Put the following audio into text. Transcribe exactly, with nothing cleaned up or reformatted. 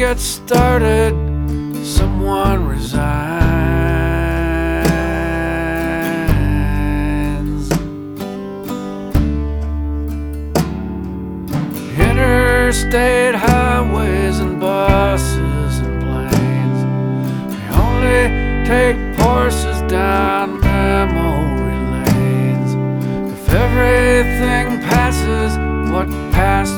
gets started, someone resigns. Interstate highways and buses and planes, they only take horses down